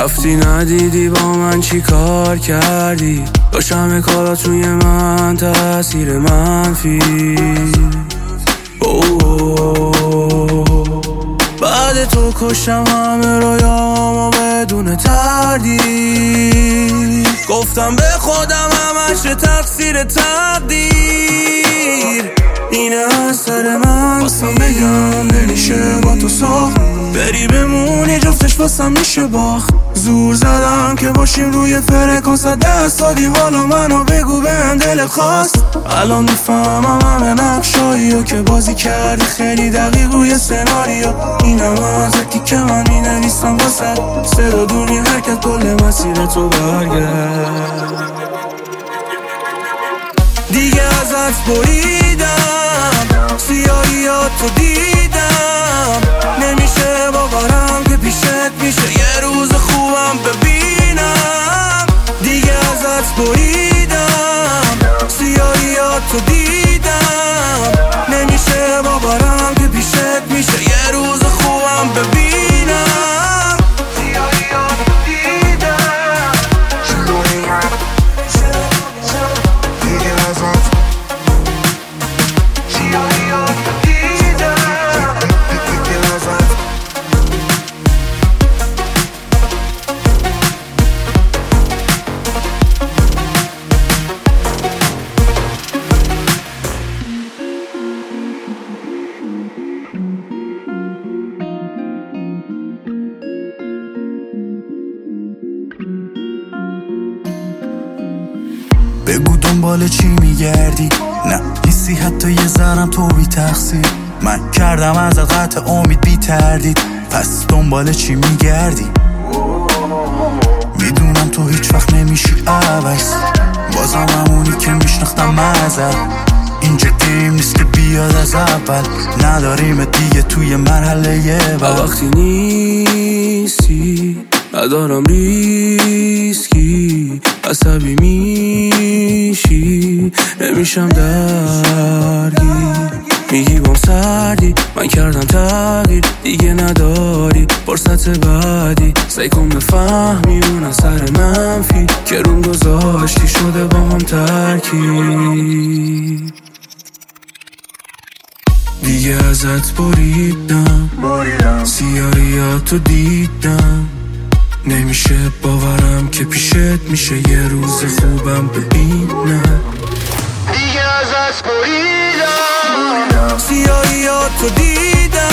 رفتی ندیدی با من چی کار کردی، داشت همه کارات روی من تأثیر منفی. بعد تو کشتم همه رویامو بدون تردید، گفتم به خودم همش تقصیر تقدیر. اینه اثر من واسم بگم نمیشه با تو ساخت، بری بمونی جفتش واسم میشه باخت. زور زدم که باشیم روی فرکانس، دست دادی حالا منو بگو بهم دلت خواست. الان میفهمم همه نقشاییو که بازی کردی خیلی دقیق روی سناریو. اینم ازتی که من مینویسم واسه صدا دونی حرکت کل مسیر تو برگرد. دیگه ازت بریدم، سیاهیاتو دیدم، نمیشه باورم که پیشت میشه یه روز خوبم ببینم. دیگه ازت بریدم، سیاهیاتو دیدم، نمیشه باورم که پیشت میشه یه روز خوبم ببینم. سیاهیاتو دیدم، دیگه ازت سیاهیاتو دیدم، دیگه ازت. بگو دنبال چی میگردی، نه نیستی حتی یه ذرم تو بی تقصیر. من کردم ازت قطع امید بی تردید، پس دنبال چی میگردی؟ میدونم تو هیچ وقت نمیشی عوض، بازم همونی که میشناختم ازت. اینجا گیم نیست که بیاد از اول، نداریم دیگه توی مرحله بعد. وقتی نیستی ندارم ریسکی، عصبی میشی نمیشم درگیر. میگی بام سردی من کردم تغییر، دیگه نداری فرصت بعدی. سعی کن بفهمی اون اثر منفی که روم گذاشتی شده با هم ترکیب. دیگه ازت بریدم، سیاهیاتو دیدم، نمیشه باورم که پیشت میشه یه روز خوبم ببینم. دیگه ازت بریدم، سیاهیاتو دیدم،